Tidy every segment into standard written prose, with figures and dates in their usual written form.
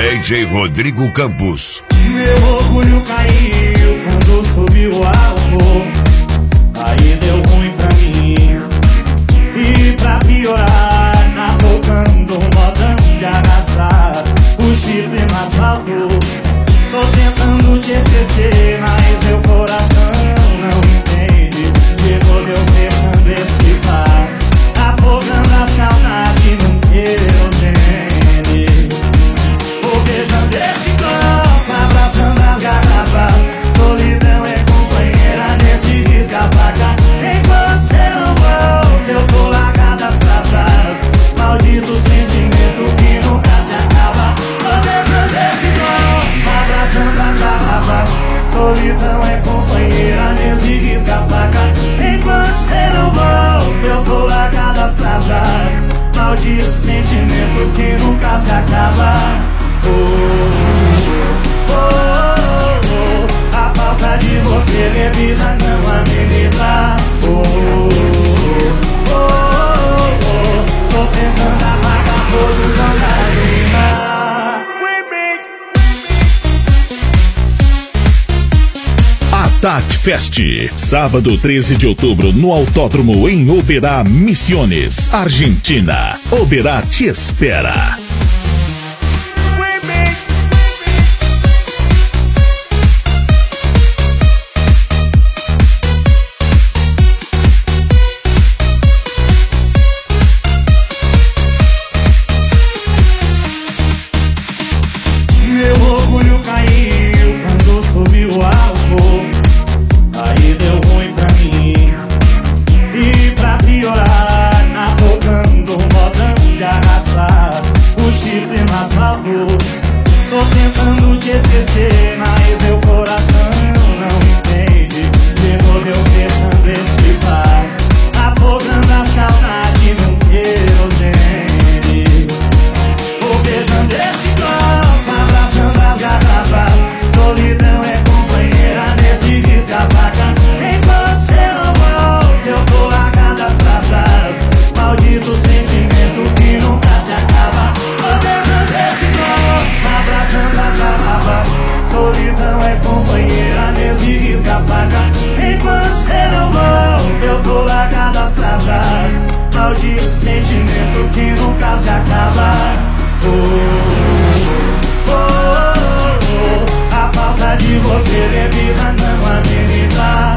DJ Rodrigo Campos. Meu orgulho caiu quando subiu o álcool. Aí deu ruim pra mim. E pra piorar, navegando um modão de arrastar o chifre no asfalto. Tô tentando te esquecer, mas meu coração não entende. De novo eu fechando esse bar, afogando a saudade num querosene. Vou beijando esse copo, abraçando as garrafas. Solidão é companheira nesse risca-faca. Enquanto você não volta, eu tô largado às traças. Maldito sentimento que nunca se acaba. Vou beijando esse copo, abraçando as garrafas. Solidão é companheira nesse risca-faca. Enquanto você não volta, eu tô largado às traças. Maldito sentimento que nunca se acaba. A falta de você, bebida, não ameniza. Tô tentando apagar todos as lágrimas. Attack Fest, sábado 13 de outubro no Autódromo em Oberá, Misiones, Argentina. Oberá te espera. Meu orgulho caiu quando subiu o álcool. Aí deu ruim pra mim. E pra piorar, afogando um modão de arrastar o chifre no asfalto. Tô tentando te esquecer, mas meu coração não entende. De novo eu fechando esse bar, afogando a saudade num querosene. Vou beijando esse copo, abraçando as garrafas. Solidão é companheira nesse risca-faca. Enquanto você não volta, eu tô largado às traças. Maldito sentimento que nunca se acaba. Vou beijando esse copo, abraçando as garrafas. Solidão é companheira nesse risca-faca. Enquanto você não volta, eu tô largado às traças. Maldito sentimento que nunca se acaba. A falta de você, bebida, não ameniza.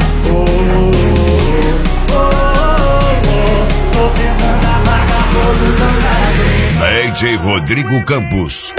Tô tentando apagar todos os lágrimas. DJ Rodrigo Campos.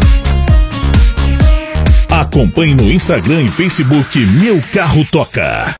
Acompanhe no Instagram e Facebook Meu Carro Toca.